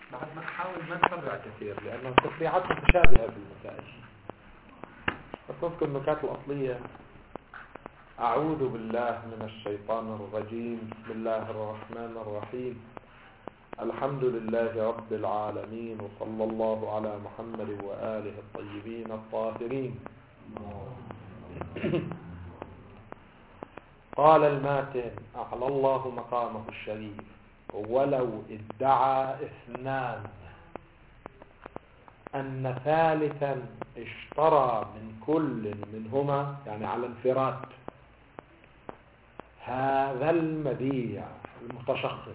بعد ما نحاول ما نفرع كثير لأنه التفريعات متشابهة في المسائل. بس نذكر النكات الأصلية. أعوذ بالله من الشيطان الرجيم. بسم الله الرحمن الرحيم. الحمد لله رب العالمين، وصلى الله على محمد وآله الطيبين الطاهرين. قال الماتن أعلى الله مقامه الشريف: ولو ادعى اثنان أن ثالثا اشترى من كل منهما، يعني على انفراد، هذا المبيع المتشخص،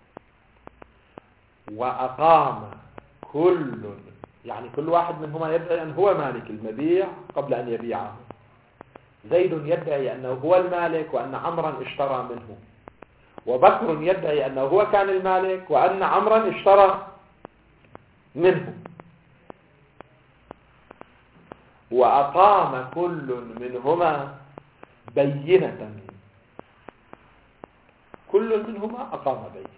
وأقام كل، يعني كل واحد منهما يدعي أن هو مالك المبيع قبل أن يبيعه. زيد يدعي أنه هو المالك وأن عمرا اشترى منه، وبكر يدعي أنه هو كان المالك وأن عمرا اشترى منه، وأقام كل منهما بينة. كل منهما أقام بينة.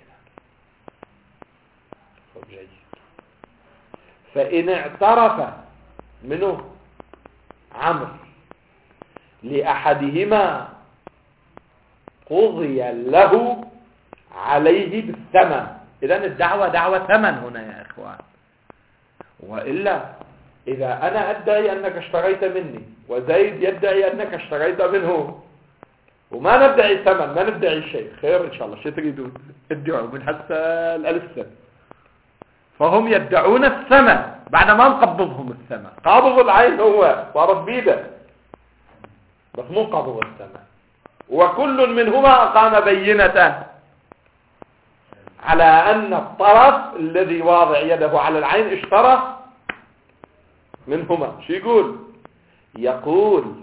جيد. فإن اعترف منه عمرو لأحدهما قضي له عليه بالثمن. إذن الدعوة دعوة ثمن هنا يا إخوان. وإلا إذا أنا أدعي أنك اشتريت مني وزيد يدعي أنك اشتريت منه وما ندعي ثمن، ما ندعي شيء، خير إن شاء الله، شو تريدون؟ ادعوا من حتى الألسن. فهم يدعون الثمن بعد ما نقبضهم الثمن. قابض العين هو صارت بيده، بس مو قابض الثمن. وكل منهما أقام بينة على أن الطرف الذي واضع يده على العين اشترى منهما. شو يقول؟ يقول: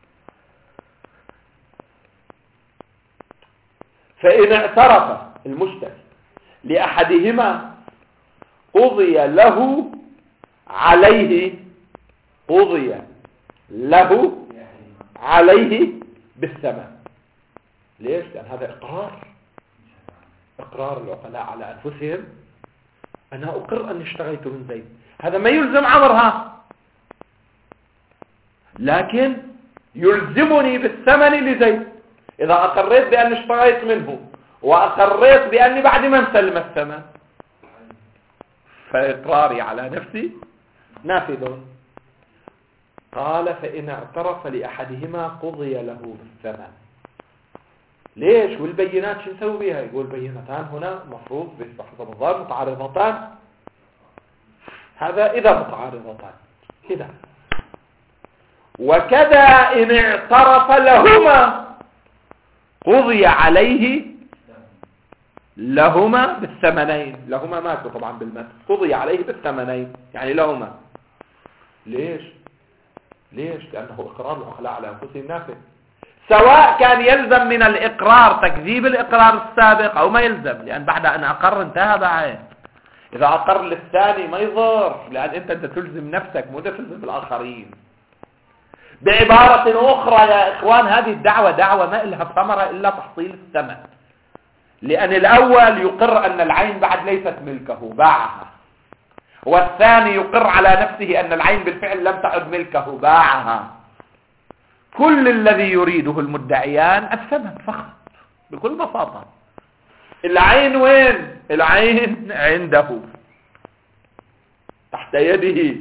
فإن اعترف المشتري لأحدهما قضي له عليه، قضي له عليه بالثمن. ليش؟ لأن هذا إقرار العقلاء على أنفسهم. أنا أقر أني اشتريت من زيد، هذا ما يلزم عمرها، لكن يلزمني بالثمن لزيد. إذا أقريت بأني اشتريت منه وأقريت بأني بعد ما نسلم الثمن، فإقراري على نفسي نافذ. قال: فإن اعترف لأحدهما قضي له بالثمن. ليش؟ والبينات شو نسوي بها؟ يقول بينتان هنا مفروض بحسب الظاهر متعارضتان. هذا إذا متعارضتان كذا. وكذا إن اعترف لهما قضي عليه لهما بالثمنين. لهما ماكو طبعا بالمثل، قضي عليه بالثمنين يعني لهما. ليش؟ لأنه إقرار العقلاء على أنفسهم نافذ، سواء كان يلزم من الإقرار تكذيب الإقرار السابق أو ما يلزم، لأن بعد أن أقر انتهى بعد. إذا أقر للثاني ما يضر، لأن أنت تلزم نفسك مو تلزم الآخرين. بعبارة أخرى يا إخوان، هذه الدعوة دعوة ما إلها ثمرة إلا تحصيل الثمن. لأن الأول يقر أن العين بعد ليست ملكه، باعها، والثاني يقر على نفسه أن العين بالفعل لم تعد ملكه، باعها. كل الذي يريده المدعيان الثمن فقط بكل بساطة. العين وين؟ العين عنده تحت يده.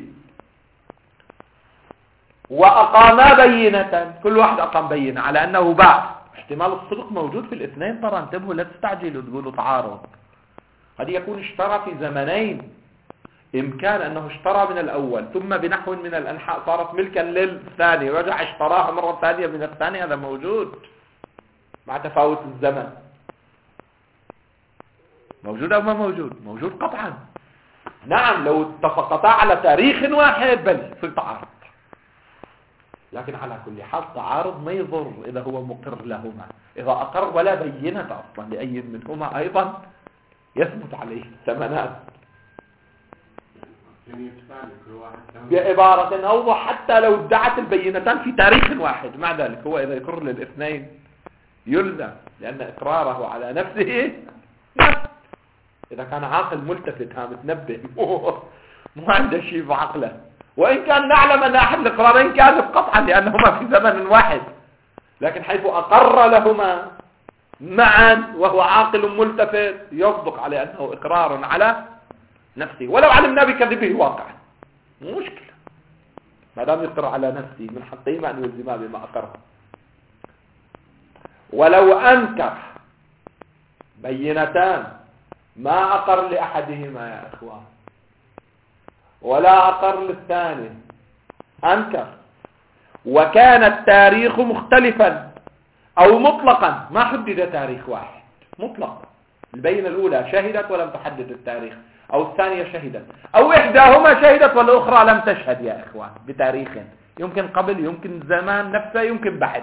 وأقاما بينة، كل واحد أقام بينة على أنه باع. احتمال الصدق موجود في الاثنين ترى، انتبهوا لا تستعجلوا تقولوا تعارض. قد يكون اشترى في زمنين، إمكان أنه اشترى من الأول ثم بنحو من الأنحاء صارت ملكا للثاني، رجع اشتراها مرة ثانية من الثاني، هذا موجود مع تفاوت الزمن. موجود أو ما موجود؟ موجود قطعا. نعم، لو اتفقتا على تاريخ واحد بل في تعارض، لكن على كل حال تعارض ما يضر إذا هو مقر لهما. إذا أقر ولا بينة أصلا لأي منهما أيضا يثبت عليه الثمنات. بعبارة أوضح، حتى لو ادعت البينتان في تاريخ واحد، مع ذلك هو إذا يقر للاثنين يلزم، لأن إقراره على نفسه إذا كان عاقل ملتفت ها متنبه مو عنده شيء بعقله، وإن كان نعلم أن أحد الإقرارين كاذب قطعا لأنهما في زمن واحد، لكن حيث أقر لهما معا وهو عاقل ملتفت يصدق عليه أنه إقرار على نفسه، ولو علمنا بكذبه واقعا مو مشكلة، ما دام يقر على نفسه من حقه أن يلزمه بما أقر. ولو أنكر بينتان ما أقر لأحدهما يا إخوان ولا أقر للثاني، أنكر وكان التاريخ مختلفا أو مطلقا، ما حدد تاريخ واحد مطلق، البينة الأولى شهدت ولم تحدد التاريخ، أو الثانية شهدت، أو إحداهما شهدت والأخرى لم تشهد يا إخوان بتاريخ، يمكن قبل يمكن زمان نفسه يمكن بعد.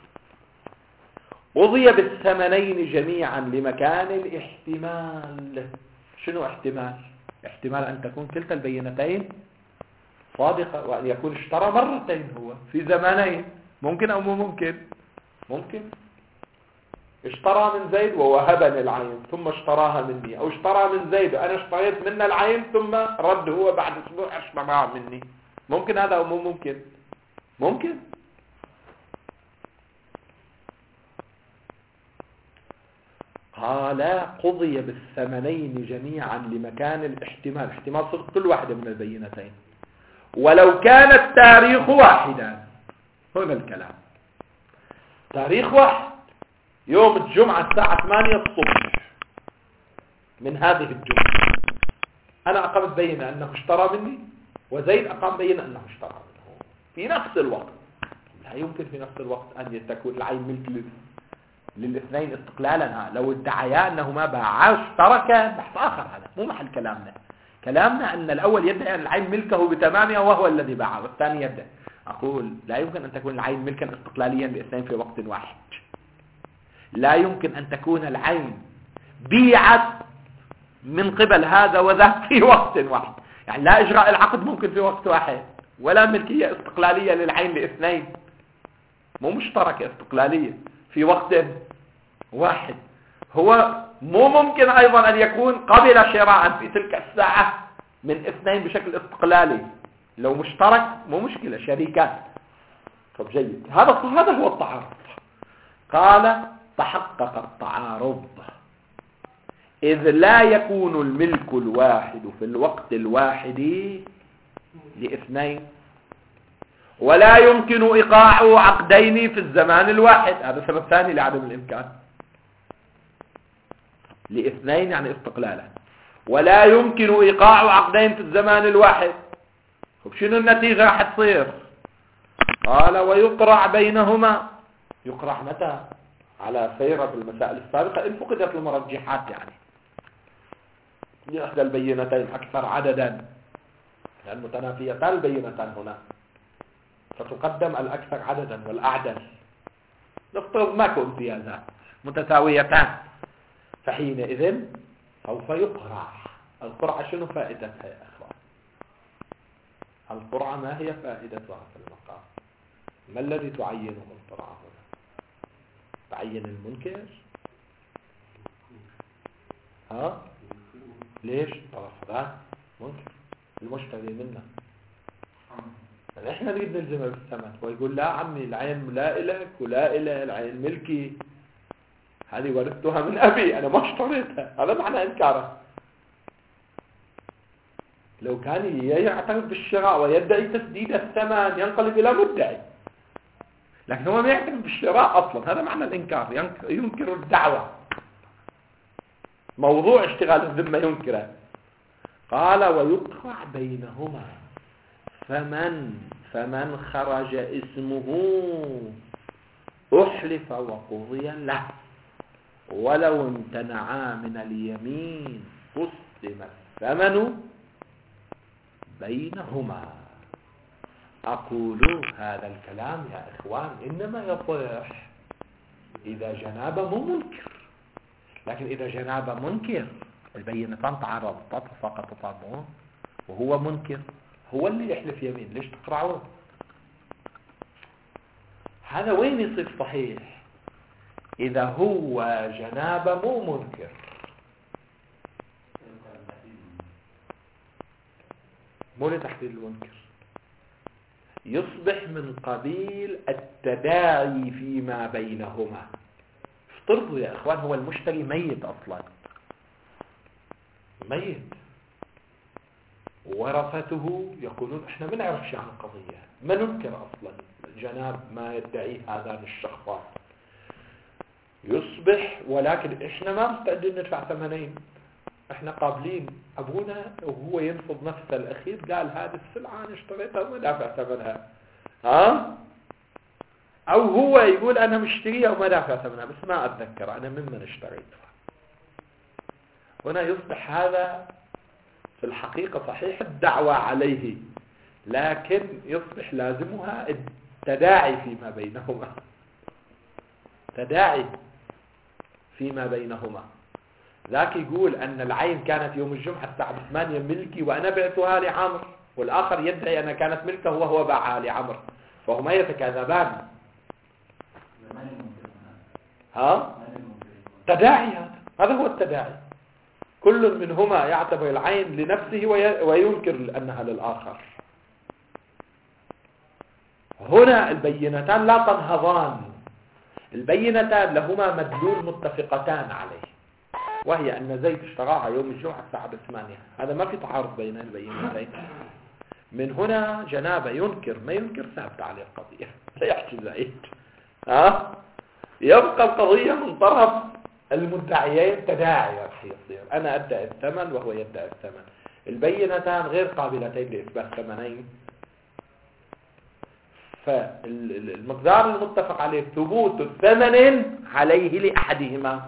قضي بالثمنين جميعا لمكان الاحتمال. شنو احتمال؟ احتمال أن تكون كلتا البينتين صادقة، وأن يكون اشترى مرتين هو في زمانين، ممكن أو مو ممكن؟ ممكن. اشترى من زيد ووهبني العين ثم اشتراها مني، أو اشترى من زيد أنا اشتريت منه العين ثم رد هو بعد أسبوع اشتراها مني، ممكن هذا أو مو ممكن؟ ممكن. قال قضي بالثمنين جميعا لمكان الاحتمال، احتمال صدق كل واحدة من البينتين، ولو كان التاريخ واحدا. هنا الكلام، تاريخ واحد، يوم الجمعة الساعة 8 الصبح من هذه الجمعة، أنا أقمت بينة أنه اشترى مني، وزيد أقام بينة أنه اشترى منه في نفس الوقت. لا يمكن في نفس الوقت أن تكون العين ملك للاثنين استقلالا. لو ادعيا أنهما باعا اشتركا بحث آخر، هذا مو محل كلامنا. كلامنا أن الأول يدعي أن العين ملكه بتمامها وهو الذي باعها، والثاني يدعي. أقول لا يمكن أن تكون العين ملكا استقلاليا لاثنين في وقت واحد. لا يمكن أن تكون العين بيعت من قبل هذا وذاك في وقت واحد، يعني لا إجراء العقد ممكن في وقت واحد، ولا ملكية استقلالية للعين لاثنين، مو مشتركة استقلالية في وقت واحد. هو مو ممكن أيضا أن يكون قبل شراء في تلك الساعة من اثنين بشكل استقلالي، لو مشترك مو مشكلة، شريكات. طب جيد، هذا هو التعارض. قال تحقق التعارض إذ لا يكون الملك الواحد في الوقت الواحد لاثنين، ولا يمكن إيقاع عقدين في الزمان الواحد. هذا سبب ثاني لعدم الإمكان. لاثنين يعني استقلالا، ولا يمكن إيقاع عقدين في الزمان الواحد. طب شنو النتيجة راح تصير؟ قال ويقرع بينهما. يقرع متى؟ على سيرة المسائل السابقة إن فقدت المرجحات، يعني إحدى البينتين أكثر عددا، لأن متنافيتان البينتان هنا، فتقدم الأكثر عددا والأعدل. نفترض ماكو امتيازات متساويتان، فحينئذ سوف يقرع. القرعة شنو فائدتها يا أخوان؟ القرعة ما هي فائدتها في المقام؟ ما الذي تعينه القرعة هنا؟ تعين المنكر؟ ها؟ ليش؟ طرف منكر المشتري منا، احنا نريد نلزمه بالثمن، ويقول لا عمي العين لا إلك ولا إله، العين ملكي، هذه ورثتها من أبي أنا ما اشتريتها. هذا معنى إنكاره. لو كان يعترف بالشراء ويدعي تسديد الثمن ينقلب إلى مدعي، لكن هو ما يعترف بالشراء أصلا، هذا معنى الإنكار، ينكر الدعوة، موضوع اشتغال الذمة ينكره. قال ويقرع بينهما، فمن خرج اسمه أحلف وقضي له، ولو امتنعا من اليمين قسم الثمن بينهما. أقول هذا الكلام يا إخوان إنما يصح إذا جناب مو منكر، لكن إذا جناب منكر البينتان تعارضتا تساقطتا وهو منكر، هو اللي يحلف يمين، ليش تقرعون؟ هذا وين يصير صحيح؟ إذا هو جناب مو منكر، مو لتحديد المنكر، يصبح من قبيل التداعي فيما بينهما. افترضوا يا اخوان هو المشتري ميت اصلا، ميت، ورثته يقولون احنا ما نعرف شيء عن القضية، ما ننكر اصلا جناب ما يدعيه هذان الشخصان، يصبح ولكن احنا ما مستعدين ندفع ثمنين، احنا قابلين. ابونا وهو ينفض نفسه الاخير قال هذه السلعة انا اشتريتها وما دافع ثمنها، او هو يقول انا مشتريها وما دافع ثمنها بس ما اتذكر انا ممن اشتريتها. هنا يصبح هذا في الحقيقة صحيح الدعوة عليه، لكن يصبح لازمها التداعي فيما بينهما، تداعي فيما بينهما. ذاك يقول أن العين كانت يوم الجمعة الساعة 8 ملكي وأنا بعتها لعمر، والآخر يدعي أنها كانت ملكه وهو باعها لعمر، فهما يتكاذبان. تداعي، هذا هو التداعي، كل منهما يعتبر العين لنفسه وينكر أنها للآخر. هنا البينتان لا تنهضان، البينتان لهما مدلول متفقتان عليه، وهي أن زيد اشتراها يوم الجمعة الساعة 8. هذا ما في تعارض بين البينتين. من هنا جنابه ينكر ما ينكر ثابت عليه القضية، لا يحكي زيد، يبقى القضية من طرف المدعيين تداعي رح يصير، أنا أدعي الثمن وهو يدعي الثمن، البينتان غير قابلتين لإثبات ثمنين، فالمقدار المتفق عليه ثبوت الثمن عليه لأحدهما،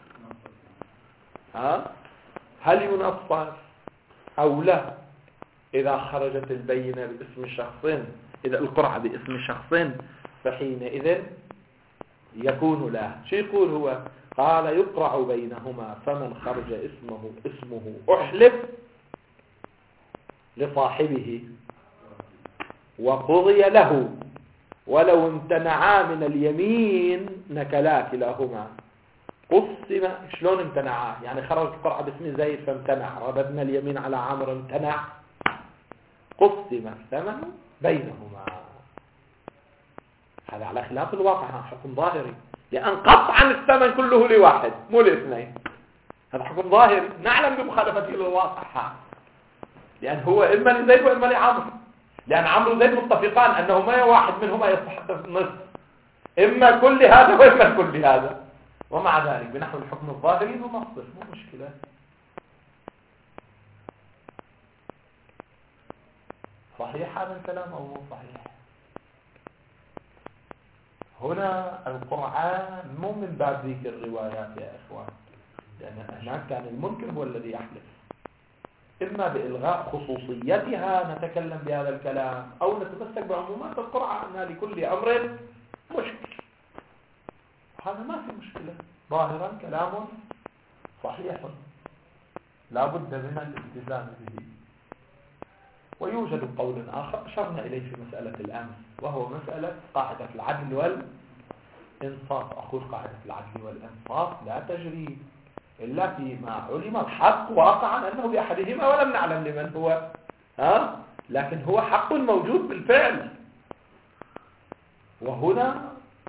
هل ينصر أو لا؟ إذا خرجت البينة باسم شخص، إذا القرعة باسم شخص فحينئذ يكون لا. شو يقول هو؟ قال يقرع بينهما فمن خرج اسمه أحلف لصاحبه وقضي له ولو امتنعا من اليمين نكلا كلاهما. قسم. شلون امتنعا؟ يعني خرجت القرعة باسم زيد فامتنع، رددنا اليمين على عمرو امتنع، قسم الثمن بينهما. هذا على خلاف الواقع، حكم ظاهري، لأن قطعا الثمن كله لواحد مو لاثنين، هذا حكم ظاهري نعلم بمخالفته للواقع، لأن هو إما لزيد وإما لعمرو، لأن عمرو وزيد متفقان أنه ما واحد منهما يستحق النصف، إما كل هذا وإما كل هذا، ومع ذلك بنحو الحكم الظاهري هو مصدر، مو مشكلة. صحيح هذا الكلام أو مو صحيح؟ هنا القرآن مو من باب ذيك الروايات يا إخوان، لأن هناك كان المنكر هو الذي يحلف، إما بإلغاء خصوصيتها نتكلم بهذا الكلام، أو نتمسك بعمومات القرآن أنها لكل أمر مشكل، هذا ما في مشكلة، ظاهرا كلام صحيح لا بد من الالتزام به. ويوجد قول آخر أشرنا إليه في مسألة الأمس، وهو مسألة قاعدة العدل والإنصاف. أقول قاعدة العدل والإنصاف لا تجري إلا فيما علم الحق واقعا أنه بأحدهما ولم نعلم لمن هو، لكن هو حق موجود بالفعل. وهنا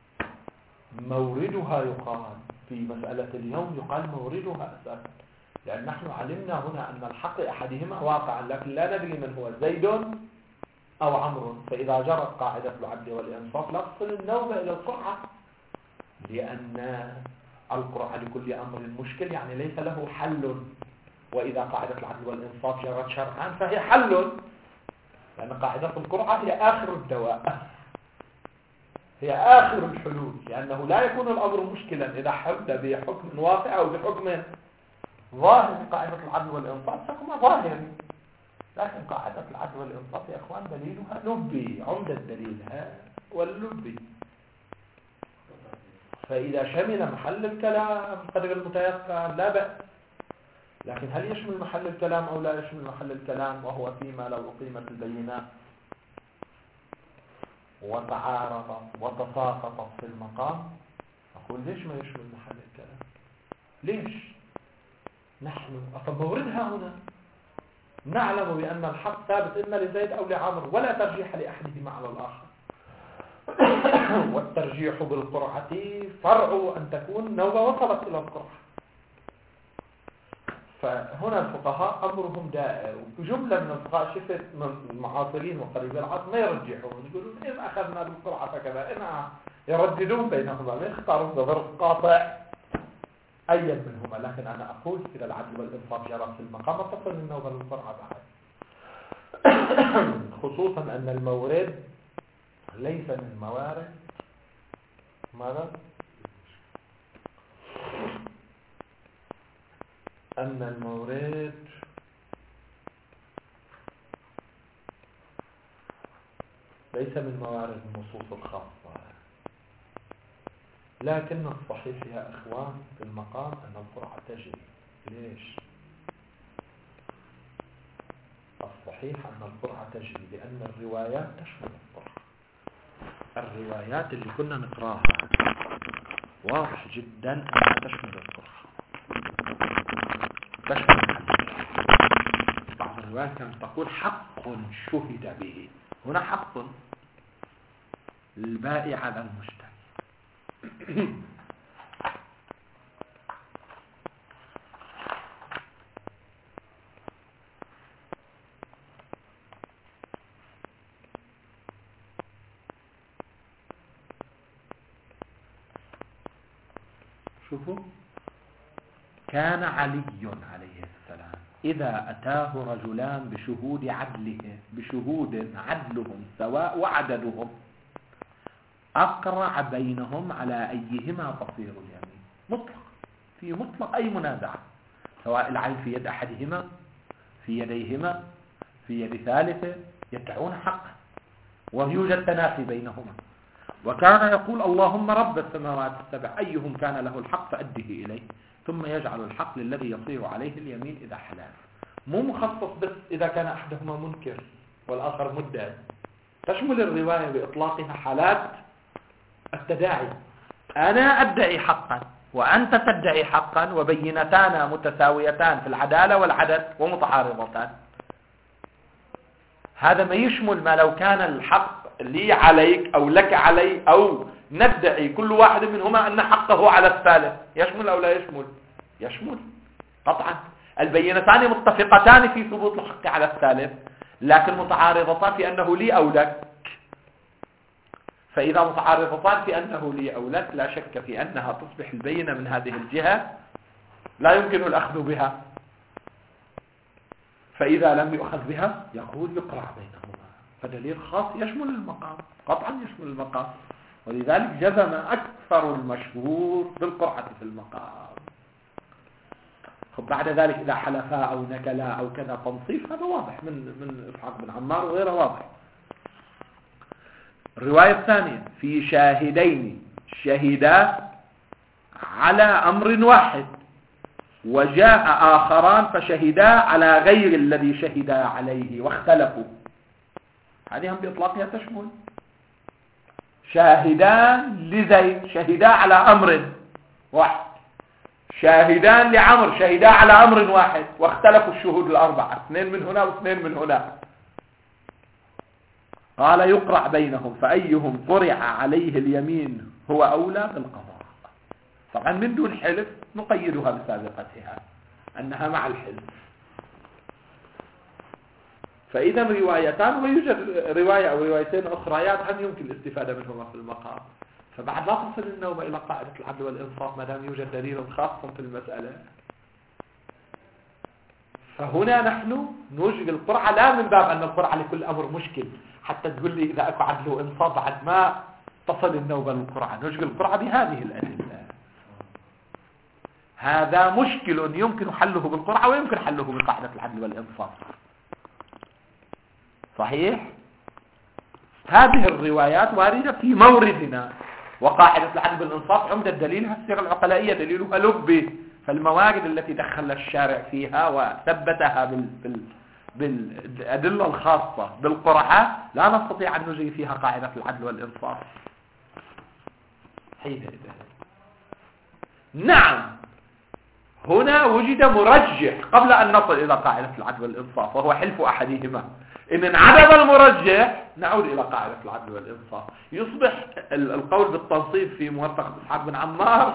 موردها يقال في مسألة اليوم، يقال موردها أساسا، لأن نحن علمنا هنا أن الحق أحدهما واقعا، لكن لا ندري من هو، زيد أو عمرو. فإذا جرت قاعدة العدل والإنصاف لا تصل النوبة إلى القرعة، لأن القرعة لكل أمر مشكل، يعني ليس له حل. وإذا قاعدة العدل والإنصاف جرت شرعا فهي حل، لأن قاعدة القرعة هي آخر الدواء، هي آخر الحلول، لأنه لا يكون الأمر مشكلا إذا حد بحكم واقع أو بحكم ظاهر. قاعدة العدل والإنصاف حكم ظاهري، لكن قاعدة العدل والإنصاف يا أخوان دليلها لبي، عمدة دليلها واللبي. فإذا شمل محل الكلام قدر المتيقن لا بأس، لكن هل يشمل محل الكلام أو لا يشمل محل الكلام؟ وهو فيما لو أقيمت البينات وتعارضت وتساقطت في المقام، أقول ليش ما يشمل محل الكلام؟ ليش؟ نحن فموردها هنا نعلم بأن الحق ثابت إما لزيد أو لعمر ولا ترجيح لأحدهما على الآخر. والترجيح بالقرعة فرع أن تكون نوبة وصلت إلى القرعة. فهنا الفقهاء أمرهم دائر، وجملة من الفقهاء شفت من المعاصرين وقريب العصر ما يرجحون، يقولون إن أخذنا بالقرعة فكذا، إن يرددون بينهما، ما يختارون بظرف قاطع أي منهما. لكن أنا أقول إذا العدل والإنصاف جرى في المقام تصل النوبة للقرعة بعد، خصوصا أن المورد ليس من موارد ماذا؟ أن المورد ليس من موارد النصوص الخاصة. لكن الصحيح يا إخوان في المقام أن القرعة تجري. ليش؟ الصحيح أن القرعة تجري لأن الروايات تشمل القرعة. الروايات اللي كنا نقراها واضح جدا أنها تشمل القرعة، تشمل الحديث. بعض الروايات كانت تقول حق شهد به، هنا حق الباقي على المشتري. شوفوا، كان علي عليه السلام إذا أتاه رجلان بشهود عدلهم سواء وعددهم أقرع بينهم على أيهما تصير اليمين، مطلق، في مطلق أي منازعة، سواء العين في يد أحدهما، في يديهما، في يد ثالثة، يدعون حقا ويوجد تنافي بينهما. وكان يقول اللهم رب السماوات السبع أيهم كان له الحق فأده إليه، ثم يجعل الحق للذي يصير عليه اليمين إذا حلال. مو مخصص بس إذا كان أحدهما منكر والآخر مدعي، تشمل الرواية بإطلاقها حالات التداعي. أنا أدعي حقا وأنت تدعي حقا وبينتان متساويتان في العدالة والعدد ومتعارضتان. هذا ما يشمل ما لو كان الحق لي عليك أو لك علي، أو ندعي كل واحد منهما أن حقه على الثالث. يشمل أو لا يشمل؟ يشمل قطعا. البينتان متفقتان في ثبوت الحق على الثالث، لكن متعارضتان في أنه لي أو لك. فإذا متعارضتان في أنه لي أو لك لا شك في أنها تصبح البينة من هذه الجهة لا يمكن الأخذ بها، فإذا لم يؤخذ بها يقول يقرع بينهما. فدليل خاص يشمل المقام، قطعا يشمل المقام. ولذلك جزم أكثر المشهور بالقرعة في المقام. بعد ذلك إذا حلفا أو نكلا أو كذا تنصيف، هذا واضح من إسحاق بن عمار وغيره واضح. الرواية الثانية في شاهدين شهدا على أمر واحد وجاء آخران فشهدا على غير الذي شهدا عليه واختلفوا، هذه هم بإطلاقها تشمل. شاهدان لزيد شهدا على أمر واحد، شاهدان لعمر شهدا على أمر واحد واختلفوا الشهود الأربعة، اثنين من هنا واثنين من هنا. قال يقرع بينهم فأيهم قرع عليه اليمين هو أولى بالقضاء. طبعا من دون حلف نقيدها بسابقتها أنها مع الحلف. فإذا روايتان، ويوجد رواية أو روايتين أخريات هم يمكن الاستفادة منهما في المقام. فبعد لا تصل النوبة إلى قاعدة العدل والإنصاف ما دام يوجد دليل خاص في المسألة. فهنا نحن نوجد القرعة لا من باب أن القرعة لكل أمر مشكل حتى تقول لي إذا أكو عدل وإنصاف بعد ما تصل النوبة للقرعة، نوجد القرعة بهذه الأدلة. هذا مشكل يمكن حله بالقرعة ويمكن حله بقاعدة العدل والإنصاف. صحيح؟ هذه الروايات واردة في موردنا، وقاعدة العدل والإنصاف عمدة دليلها الصيغة العقلائية، دليلها لبي. فالموارد التي دخل الشارع فيها وثبتها بالأدلة الخاصة بالقرعة لا نستطيع أن نجري فيها قاعدة العدل والإنصاف حينئذ. نعم هنا وجد مرجح قبل أن نصل إلى قاعدة العدل والإنصاف، وهو حلف أحدهما. إن انعدم المرجح نعود إلى قاعدة العدل والإنصاف. يصبح القول بالتنصيب في موثق إسحاق بن عمار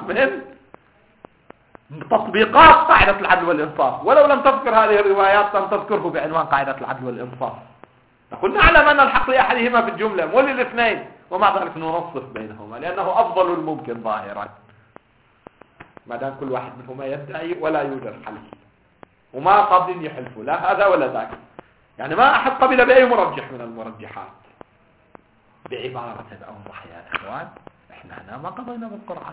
من تطبيقات قاعدة العدل والإنصاف، ولو لم تذكر هذه الروايات لم تذكره بعنوان قاعدة العدل والإنصاف. نقول نعلم أن الحق لأحدهما في الجملة وللاثنين، ومع ذلك ننصف بينهما لأنه أفضل الممكن ظاهرا، ما دام كل واحد منهما يدعي ولا يوجد حل، وما قابلين يحلفوا لا هذا ولا ذاك. يعني ما أحد قبل بأي مرجح من المرجحات. بعبارة أوضح يا إخوان، إحنا هنا ما قضينا بالقرعة،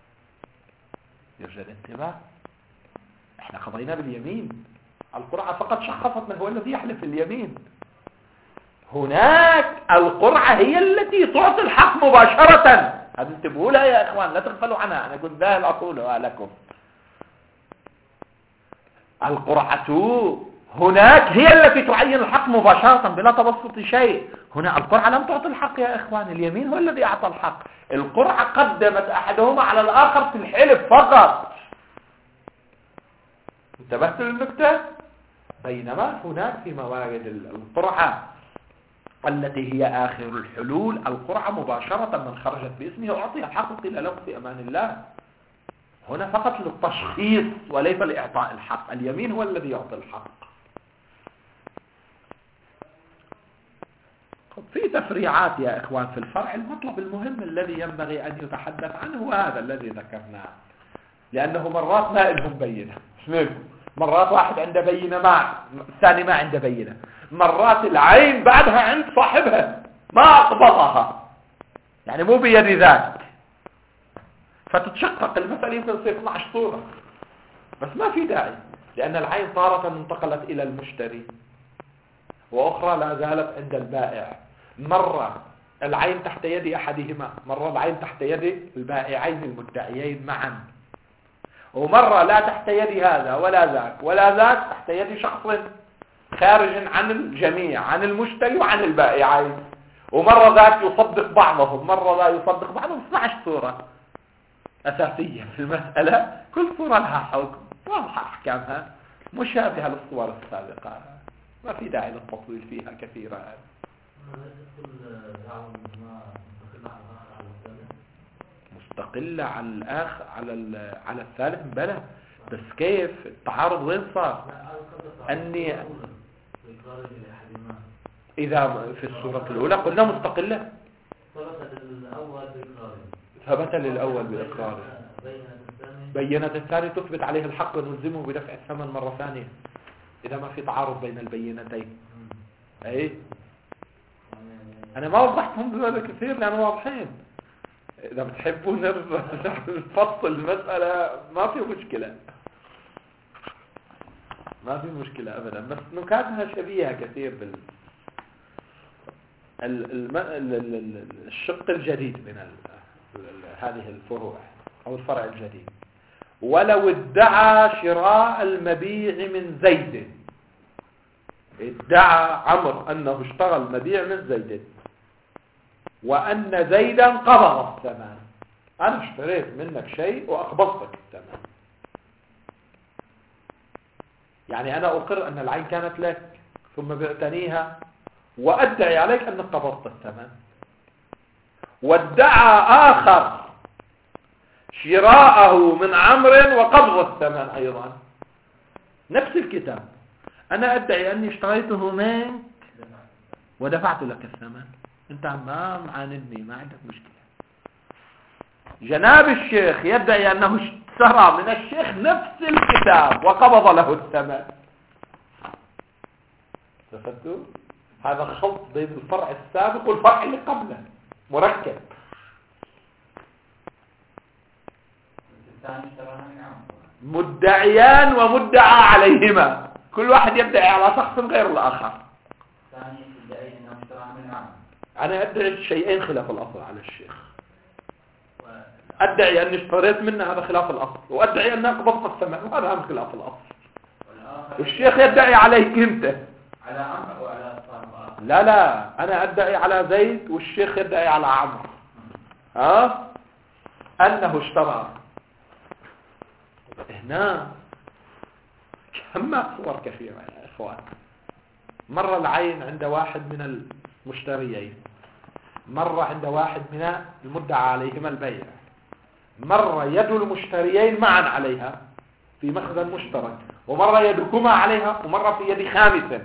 يوجد انتباه، إحنا قضينا باليمين. القرعة فقط شخصت من هو الذي يحلف اليمين. هناك القرعة هي التي تعطي الحق مباشرة. هذا انتبهوا لها يا إخوان، لا تغفلوا عنها، أنا كنت ذاهل أقولها لكم. القرعة هناك هي التي تعين الحق مباشرة بلا تبسط شيء. هنا القرعة لم تعطي الحق يا إخوان، اليمين هو الذي أعطى الحق. القرعة قدمت أحدهما على الآخر في الحلف فقط. انتبهت للنكتة؟ بينما هناك في موارد القرعة التي هي آخر الحلول القرعة مباشرة، من خرجت باسمه أعطي الحق قيل له في أمان الله. هنا فقط للتشخيص وليس لإعطاء الحق. اليمين هو الذي يعطي الحق. في تفريعات يا إخوان في الفرع. المطلب المهم الذي ينبغي أن يتحدث عنه هو هذا الذي ذكرناه، لأنه مرات ما لهم بينة، مرات واحد عنده بينة الثاني ما عنده بينة، مرات العين بعدها عند صاحبها ما أقبضها، يعني مو بيد ذاك، فتتشقق المسألة، يمكن تصير 12 صورة، بس ما في داعي، لأن العين طارة انتقلت إلى المشتري وأخرى لا زالت عند البائع. مرة العين تحت يد أحدهما، مرة العين تحت يد البائعين المدعيين معا، ومرة لا تحت يد هذا ولا ذاك ولا ذاك، تحت يد شخص خارج عن الجميع، عن المشتري وعن البائعين، ومرة ذاك يصدق بعضهم مرة لا يصدق بعضهم. 12 صورة أساسية في المسألة، كل صورة لها حكم واضحة أحكامها مشابهة للصور السابقة، ما في داعي للتطويل فيها كثيرا. مستقلة على الآخر على الثالث بلى، بس كيف التعارض وين صار؟ أني إذا في السورة الأولى قلنا مستقلة، ثبت للأول بإقراره، بينت الثاني تثبت عليه الحق ونلزمه بدفع الثمن مرة ثانية إذا ما في تعارض بين البينتين. أي أنا ما وضحتهم بذلك كثير لأنه واضحين. إذا بتحبوا نفصل المسألة ما في مشكلة، ما في مشكلة أبدا، بس نكاتها شبيهة كثير الشق الجديد من هذه الفروع أو الفرع الجديد. ولو ادعى شراء المبيع من زيد، ادعى عمرو أنه اشترى المبيع من زيد وأن زيدا قبض الثمن، أنا اشتريت منك شيء وأقبضتك الثمن، يعني أنا أقر أن العين كانت لك ثم بعتنيها وأدعي عليك أنك قبضت الثمن، وادعى آخر شراءه من عمرو وقبض الثمن أيضا، نفس الكتاب، أنا أدعي أني اشتريته منك ودفعت لك الثمن، أنت ما معاندني، ما عندك مشكلة. جناب الشيخ يدعي أنه اشترى من الشيخ نفس الكتاب وقبض له الثمن. تفهمتوا؟ هذا خلط بين الفرع السابق والفرع اللي قبله، مركب. مدعيان ومدعى عليهما، كل واحد يدعي على شخص غير الآخر. أنا أدعي شيئين خلاف الأصل على الشيخ، أدعي أني اشتريت منه، هذا خلاف الأصل، وأدعي أني قبضت الثمن، وهذا هم خلاف الأصل. والشيخ يدعي عليك أنت على عمرو وعلى صاحبه. لا أنا أدعي على زيد والشيخ يدعي على عمرو أنه اشترى. هنا كما صور كثيرة يا إخوان. مرة العين عند واحد من المشتريين، مرة عند واحد من المدعى عليهما البيع، مرة يد المشتريين معا عليها في مخزن مشترك، ومرة يدكما عليها، ومرة في يد خامسة.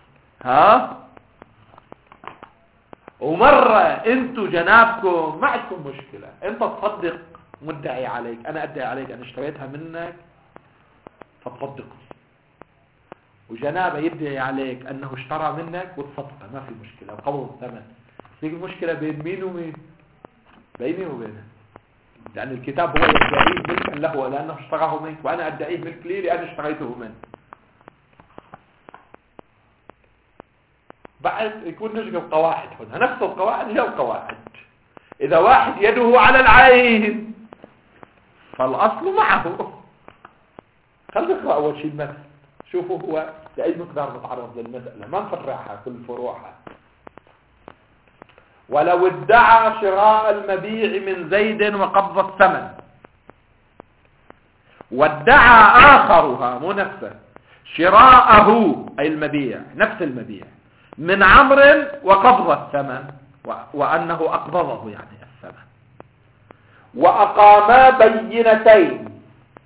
ومرة انتوا جنابكم ما عندكم مشكلة، انت تصدق مدعي عليك، انا ادعي عليك انا اشتريتها منك فتصدقه، وجنابه يدعي عليك انه اشترى منك وتصدقه، ما في مشكلة، وقبض الثمن. في المشكلة بين مين ومين؟ بيني وبينه، لأن الكتاب هو يدعيه ملكا له لأنه اشتراه منك، وأنا أدعيه ملك لي لأن اشتريته منك. بعد يكون نجي القواعد هنا، نفس القواعد هي القواعد. إذا واحد يده على العين فالأصل معه. خلينا نقرأ أول شيء المثل، شوفوا هو لأي مقدار نتعرض للمسألة، ما نفرعها كل فروعها. ولو ادعى شراء المبيع من زيد وقبض الثمن، وادعى آخرها مو نفسه شراءه أي المبيع نفس المبيع من عمرو وقبض الثمن، وأنه أقبضه يعني الثمن، وأقاما بينتين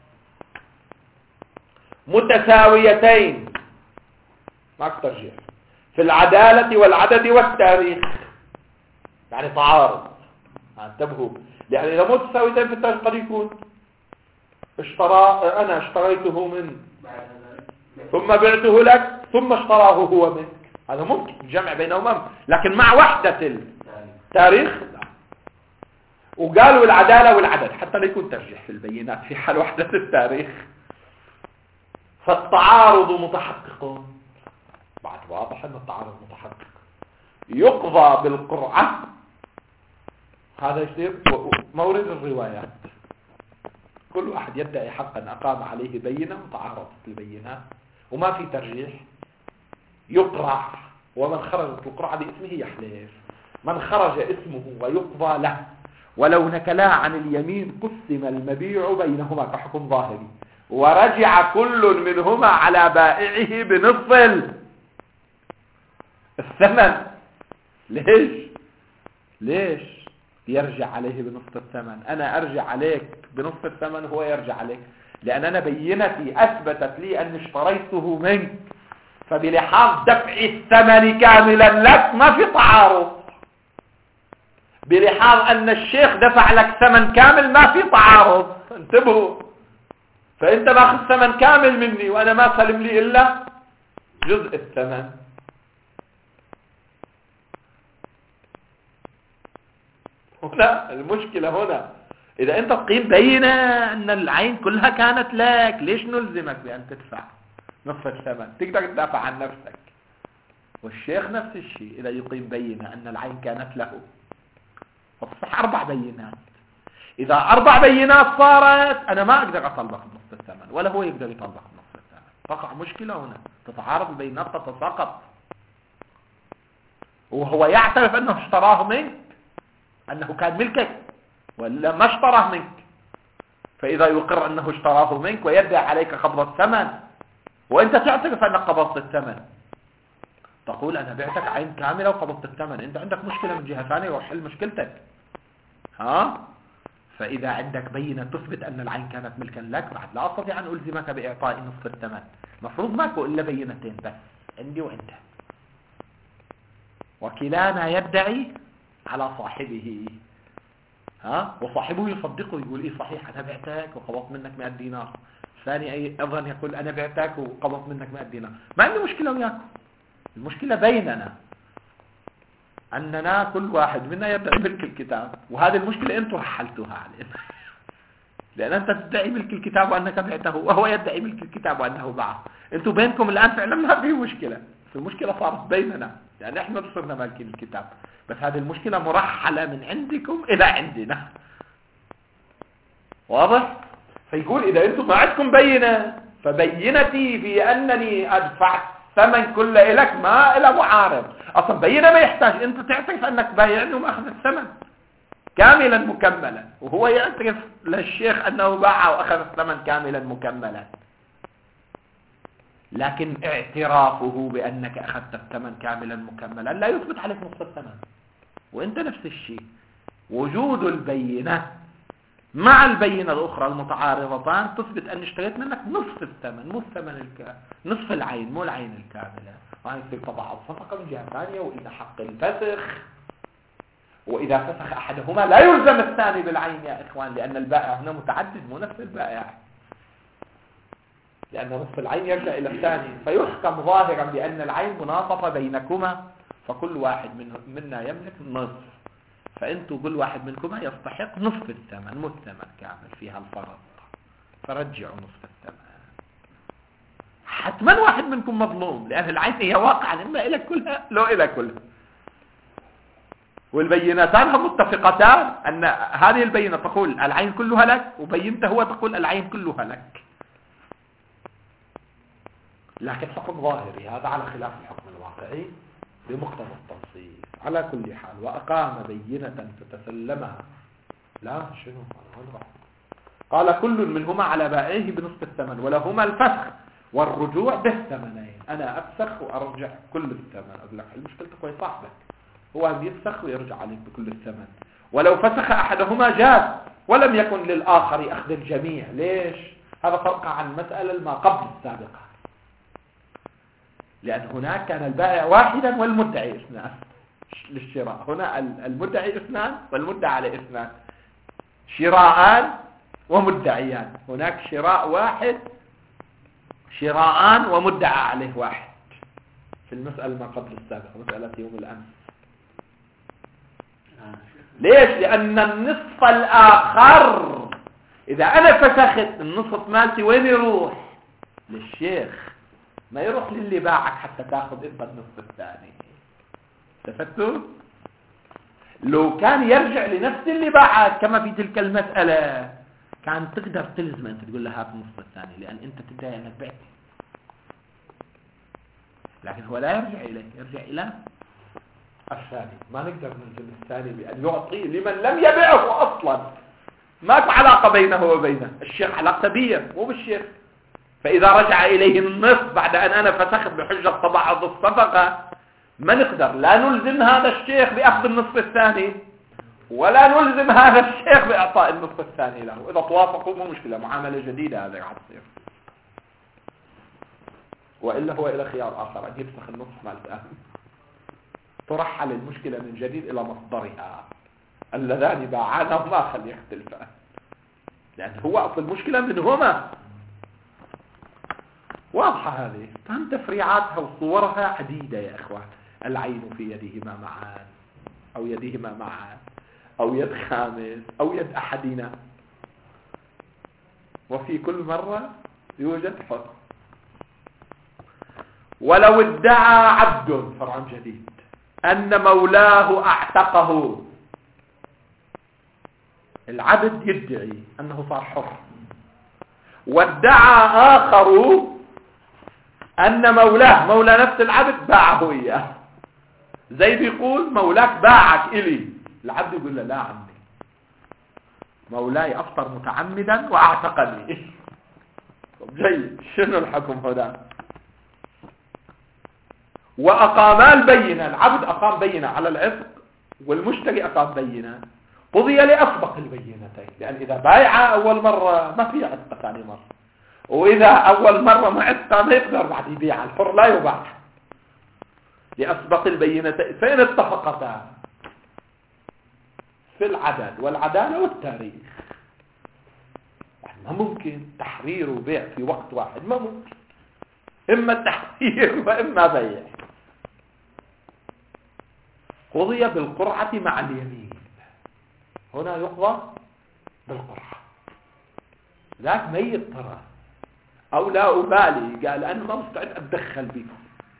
متساويتين مع الترجيح في العدالة والعدد والتاريخ، يعني تعارض، انتبهوا، لأن إذا متساويتين في التاريخ قد يكون أنا اشتريته من ثم بعته لك ثم اشتراه هو منك، هذا ممكن الجمع بينهما، لكن مع وحدة التاريخ. وقالوا العدالة والعدد حتى لا يكون ترجيح في البينات في حال وحدة التاريخ، فالتعارض متحقق. بعد واضح أن التعارض متحقق، يقضى بالقرعة. هذا يصير مورد الروايات، كل واحد يدعي حقا أقام عليه بينة وتعارضت البينات وما في ترجيح، يقرع، ومن خرجت القرعة باسمه يحلف، من خرج اسمه ويقضى له. ولو نكلا عن اليمين قسم المبيع بينهما كحكم ظاهري، ورجع كل منهما على بائعه بنصف الثمن. ليش يرجع عليه بنصف الثمن؟ انا ارجع عليك بنصف الثمن وهو يرجع عليك، لان انا بينتي اثبتت لي ان اشتريته منك، فبلحاظ دفع الثمن كاملا لك ما في تعارض، بلحاظ ان الشيخ دفع لك ثمن كامل ما في تعارض. انتبهوا، فانت باخذ ثمن كامل مني وانا ما سلم لي الا جزء الثمن. هنا المشكلة، هنا إذا أنت تقيم بينة أن العين كلها كانت لك، ليش نلزمك بأن تدفع نصف الثمن؟ تقدر تدافع عن نفسك. والشيخ نفس الشيء، إذا يقيم بينة أن العين كانت له فتصح 4 بينات. إذا 4 بينات صارت أنا ما أقدر أطلق نصف الثمن ولا هو يقدر يطلق نصف الثمن، تقع مشكلة هنا، تتعارض البينات تتساقط، وهو يعترف أنه اشتراه منك، أنه كان ملكك ولا ما اشتراه منك. فإذا يقر أنه اشتراه منك ويدعي عليك قبض الثمن وأنت تعترف أنك قبضت الثمن، تقول أنا بعتك عين كاملة وقبضت الثمن، أنت عندك مشكلة من جهة ثانية وحل مشكلتك. فإذا عندك بينة تثبت أن العين كانت ملكا لك، بعد لا أستطيع أن ألزمك بإعطاء نصف الثمن. مفروض ماكو إلا بينتين بس، عندي وأنت، وكلانا يدعي على صاحبه، وصاحبه يصدقه، يقول إيه صحيح أنا بعتك وقبضت منك 100 دينار، الثاني أيضا يقول أنا بعتك وقبضت منك 100 دينار، ما عندي مشكلة وياكم. المشكلة بيننا أننا كل واحد منا يدعي ملك الكتاب، وهذه المشكلة أنتم حلتوها علينا لأن أنت تدعي ملك الكتاب وأنك بعته، وهو يدعي ملك الكتاب وأنه باعه. أنتم بينكم الآن فعلا ما في مشكلة، المشكلة صارت بيننا، يعني احنا صرنا مالكين الكتاب، بس هذه المشكلة مرحلة من عندكم إلى عندنا. واضح؟ فيقول إذا أنتم ما عندكم بينة، فبينتي في أنني أدفع ثمن كله إليك ما إلى معارض. أصلا بينة ما يحتاج أنت تعترف أنك بايعني وما أخذ الثمن، كاملا مكملا، وهو يعترف للشيخ أنه باع وأخذ الثمن كاملا مكملا، لكن اعترافه بأنك أخذت الثمن كاملا مكملا لا يثبت عليك نصف الثمن. وانت نفس الشيء، وجود البينة مع البينة الأخرى المتعارضتان تثبت أن اشتريت منك نصف الثمن، مو الثمن نصف العين، مو العين الكاملة. وهي يصير طبعا الصفقة من جهة ثانية. وإذا حق الفسخ، وإذا فسخ أحدهما لا يلزم الثاني بالعين يا إخوان، لأن البائع هنا متعدد مو نفس البائع، لأن نصف العين يرجع إلى الثاني، فيحكم ظاهرا بأن العين مناصفة بينكما، فكل واحد منا يملك نصف، فأنتوا كل واحد منكما يستحق نصف الثمن مو الثمن كامل، فيها الفرق، فرجعوا نصف الثمن. حتما واحد منكم مظلوم، لأن العين هي واقعا إما إلى كلها لو إلى كلها، والبينتان هم متفقتان أن هذه البينة تقول العين كلها لك، وبينته هو تقول العين كلها لك، لكن حكم ظاهري هذا على خلاف الحكم الواقعي بمقتضى التنصيص. على كل حال، وأقام بينة فتسلمها، لا شنو قال كل منهما على بائعه بنصف الثمن، ولهما الفسخ والرجوع بالثمنين. أنا أفسخ وأرجع كل الثمن. أقول لك المشكلة كويس صاحبك هو يفسخ ويرجع عليك بكل الثمن، ولو فسخ أحدهما جاز ولم يكن للآخر أخذ الجميع. ليش؟ هذا فرق عن مسألة ما قبل السابقة، لأن هناك كان البائع واحدا والمدعي اثنان للشراء، هنا المدعي اثنان والمدعى عليه اثنان، شراءان ومدعيان. هناك شراء واحد، شراءان ومدعى عليه واحد في المسألة ما قبل السابقة، مسألة يوم الأمس. ليش؟ لأن النصف الآخر إذا أنا فسخت النصف مالتي وين يروح؟ للشيخ، ما يروح للي باعك حتى تاخذ انت النصف الثاني. استفدتوا؟ لو كان يرجع لنفس اللي باعك كما في تلك المسألة كان تقدر تلزم انت تقول له هات النصف الثاني، لأن انت تدعي انك بعت، لكن هو لا يرجع إليه، يرجع إلى الثاني. ما نقدر نلزم الثاني بأن يعطي لمن لم يبيعه أصلا، ما في علاقة بينه وبينه. الشيخ علاقة بيه مو بالشيخ، فإذا رجع إليه النصف بعد أن أنا فسخت بحجة تباعد الصفقة، ما نقدر لا نلزم هذا الشيخ بأخذ النصف الثاني ولا نلزم هذا الشيخ بإعطاء النصف الثاني له. إذا توافقوا مو مشكلة، معاملة جديدة هذا راح تصير، وإلا هو إلى خيار آخر أن يفسخ النصف مع الثاني، ترحل المشكلة من جديد إلى مصدرها، اللذان باعانا وما خلي يختلفان، لأن هو أصل المشكلة منهما. واضحة هذه. فهم تفريعاتها وصورها عديدة يا إخوان. العين في يدهما معان، أو يدهما معان، أو يد خامس، أو يد أحدنا، وفي كل مرة يوجد حكم. ولو ادعى عبد، فرع جديد، أن مولاه أعتقه، العبد يدعي أنه صار حر، وادعى آخر أن مولاه مولى نفس العبد باعه إياه. زيد يقول مولاك باعك إلي، العبد يقول له لا عمي، مولاي أفطر متعمدا وأعتقني. جيد، شنو الحكم هنا؟ وأقاما البينة، العبد أقام بينة على العتق والمشتري أقام بينة، قضي لأسبق البينتين، لأن إذا بايع أول مرة ما في عتق ثاني مرة، وإذا أول مرة ما عتق ما يقدر بعد يبيع، الحر لا يباع لأسبق البينتين. فإن اتفقتا في العدد والعدالة والتاريخ، ما ممكن تحرير وبيع في وقت واحد، ما ممكن، إما تحرير وإما بيع. قضي بالقرعة مع اليمين، هنا يقضى بالقرعة. ذاك ميت ترى، أو لا أبالي، قال أنا ما مستعد أتدخل بكم.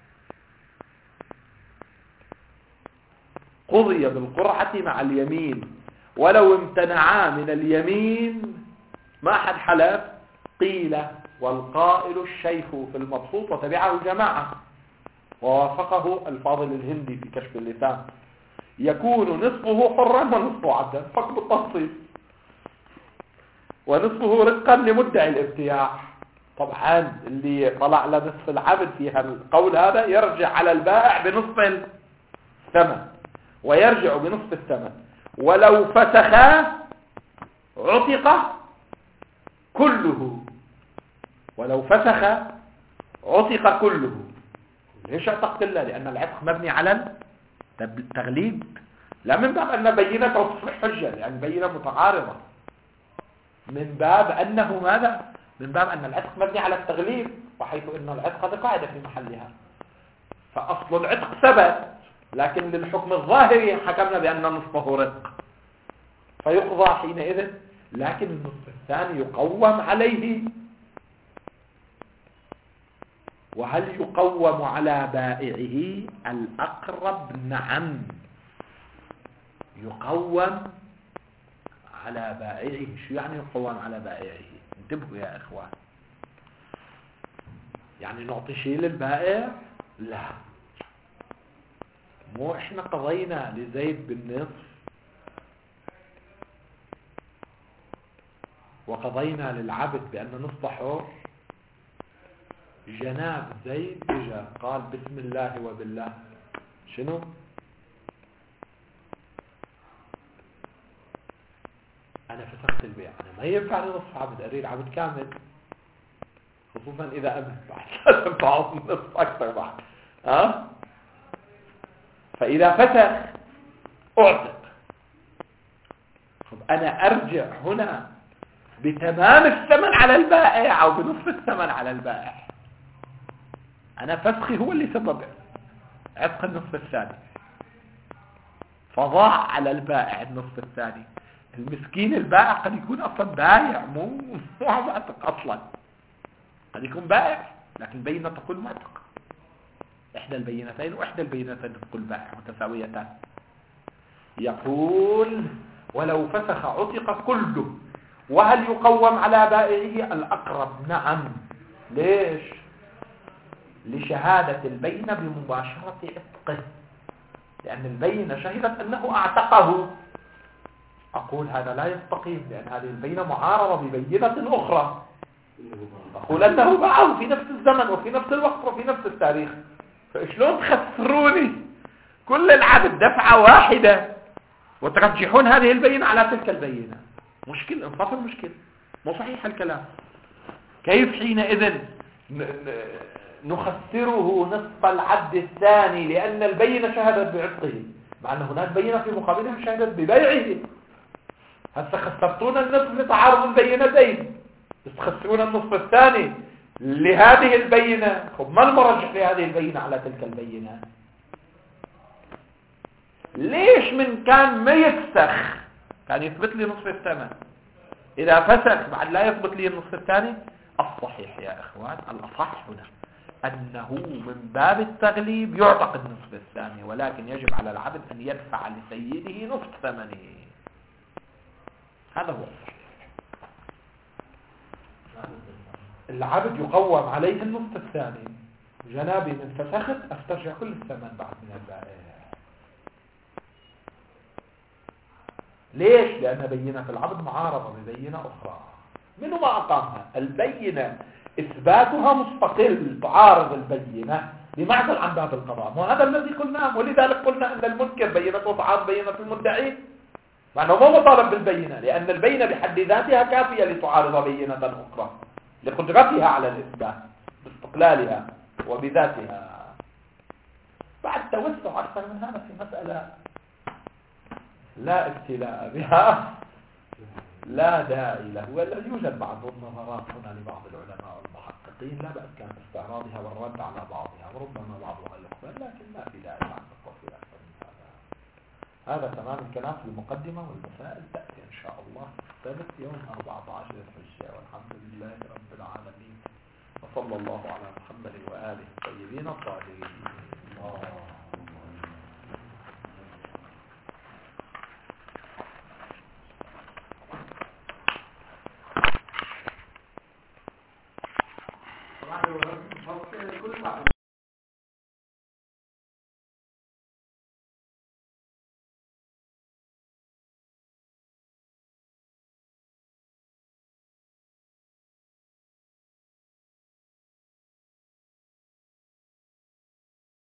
قضي بالقرعة مع اليمين، ولو امتنعا من اليمين ما أحد حلف قيل والقائل الشيخ في المبسوط وتبعه جماعة، ووافقه الفاضل الهندي في كشف اللسان، يكون نصفه حرا ونصفه عبدا فقط بالتفصيل، ونصفه رقا لمدعي الابتياع. طبعا اللي طلع لنصف العبد في القول هذا يرجع على البائع بنصف الثمن ويرجع بنصف الثمن. ولو فسخا عتق كله، ولو فسخ عتق كله. ليش عتق كله؟ لأن العتق مبني على التغليب، لا من باب أن بينة تصبح حجة، يعني بينة متعارضة، من باب أنه ماذا؟ من باب أن العتق مبني على التغليب، وحيث أن العتق هذه قاعدة في محلها، فأصل العتق ثبت، لكن للحكم الظاهري حكمنا بأن نصفه رق فيقضى حينئذ. لكن النصف الثاني يقوم عليه. وهل يقوم على بائعه؟ الأقرب نعم، يقوم على بائعه. شو يعني يقوم على بائعه؟ انتبهوا يا إخوان، يعني نعطي شيء للبائع؟ لا، مو احنا قضينا لزيد بالنصف وقضينا للعبد بأن نصف حر؟ جناب زيد اجا قال بسم الله وبالله، شنو؟ انا فسخت البيع، انا ما ينفع نصف عبد، اريد عبد كامل، خصوصا اذا امن بعد لازم تعوض نصف اكثر بعد. فاذا فسخ اعتق. انا ارجع هنا بتمام الثمن على البائع او بنصف الثمن على البائع. انا فسخي هو اللي سبب عتق النصف الثاني، فضاع على البائع النصف الثاني. المسكين البائع قد يكون اصلا بايع، مو معتق اصلا، قد يكون بائع لكن بينة تقول معتق. احدى البينتين واحدى البينتين تقول بائع متساويتان. يقول ولو فسخ عتق كله. وهل يقوم على بائعه؟ الأقرب نعم. ليش؟ لشهادة البينة بمباشرة عتقه، لأن البينة شهدت أنه أعتقه. أقول هذا لا يستقيم، لأن هذه البينة معارضة ببينة أخرى أقول أنه باعه في نفس الزمن وفي نفس الوقت وفي نفس التاريخ. فإشلون تخسروني كل العبد دفعة واحدة وترجحون هذه البينة على تلك البينة؟ مشكل، انصاف المشكل، مو صحيح الكلام. كيف حينئذ نخسره نصف العبد الثاني لأن البينة شهدت بعتقه، مع أن هناك بينة في مقابلها شهدت ببيعه؟ هسه خسرتون النصف لتعارض البينتين، تخسرون النصف الثاني لهذه البينة. خب ما المرجح لهذه البينة على تلك البينة؟ ليش من كان ما يفسخ كان يثبت لي نصف الثمن، إذا فسخ بعد لا يثبت لي النصف الثاني؟ الصحيح يا إخوان، الأصح هنا أنه من باب التغليب يعتق النصف الثاني، ولكن يجب على العبد أن يدفع لسيده نصف ثمنه. هذا هو الصحيح. العبد يقوم عليه النصف الثاني. جنابي من فسخت أسترجع كل الثمن بعد من البائع. ليش؟ لأن بينة العبد معارضة ببينة أخرى. منو ما أقامها؟ البينة إثباتها مستقل تعارض البينة بمعزل عن باب القضاء، وهذا الذي قلناه. ولذلك قلنا أن المنكر بينته تعارض بينة المدعي، مع أنه مو مطالب بالبينة، لأن البينة بحد ذاتها كافية لتعارض بينة أخرى لقدرتها على الإثبات باستقلالها وبذاتها. بعد توسع أكثر من هذا في مسألة لا ابتلاء بها لا داعي له، ولا يوجد بعض النظرات هنا لبعض العلماء والمحققين لا بأس كان استعراضها والرد على بعضها وربما بعضها يقبل، لكن ما في داعي عن التفصيل أكثر من هذا. هذا تمام الكلام في المقدمة، والمسائل تأتي إن شاء الله السبت يوم 14 الحجة. والحمد لله رب العالمين، وصلى الله على محمد وآله الطيبين الطاهرين.